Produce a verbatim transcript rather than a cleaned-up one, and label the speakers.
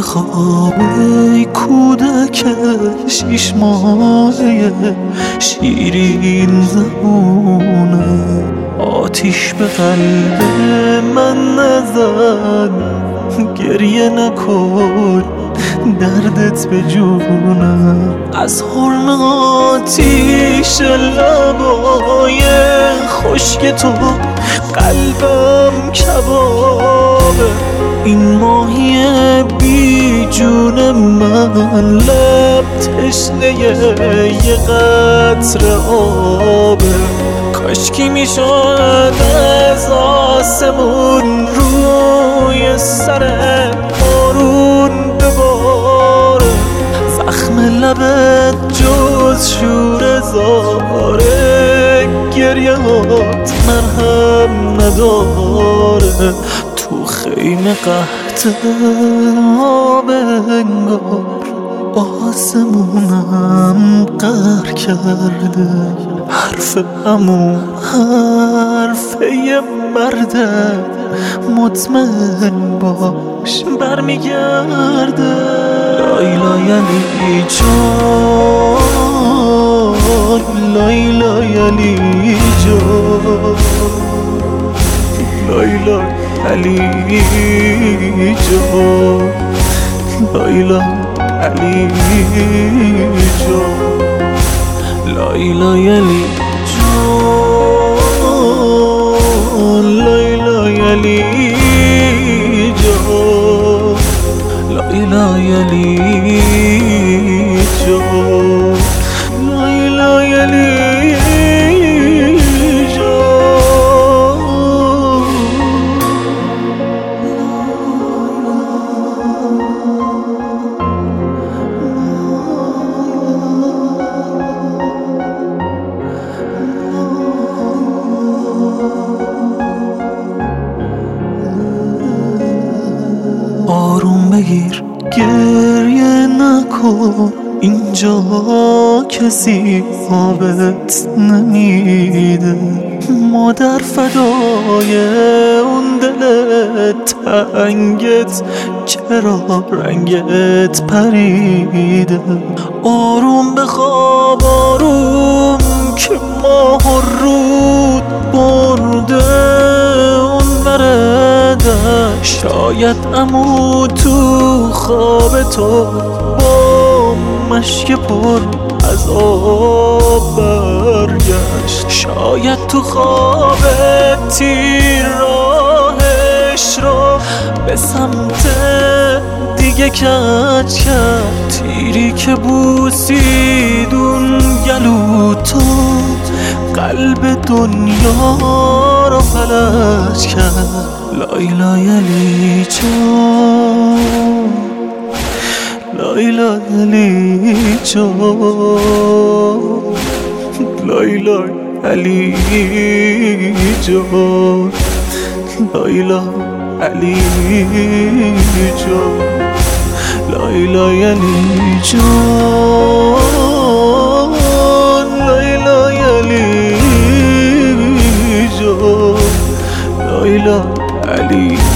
Speaker 1: بخواب ای کودک شیش ماهه شیرین زبونه، آتیش به قلب من نزن، گریه نکن دردت به جونم. از حرم آتیش لبای خشک تو قلبم کبابه، این ماهی بی جون من لب تشنه یه قطره آبه. کاشکی میشد از آسمون روی سر بارون بباره، زخم لبت جز شور زاره گریهات مرهم نداره. تو خیمه قحط آب انگار آسمونم قهر کرده، حرف عمو حرف یه مرده، مطمئن باش برمیگرده. لایلا یلی جان، لایلا یلی جان، لایلا علی جان، لایلا علی جان، لایلا یلی جان، لایلا یلی جان، لایلا یلی جان، لایلا یلی آروم بگیر گریه نکن، اینجا کسی آبت نمیده. مادر فدای اون دلت تنگت، چرا رنگت پریده. آروم بخواب آروم که ماه و رود برده اون برده. شاید عمو تو خواب تو با مشک پر از آب برگشت، شاید تو خواب تیر راهش رو به سمت دیگه کج کرد. تیری که بوسید اون گلو تو قلب دنیا رو فلج کرد. لایلا یلی جان، لایلا یلی جان، لایلا علی جان، لایلا علی جان، لایلا یلی جان، لایلا یلی جان، لایلا علی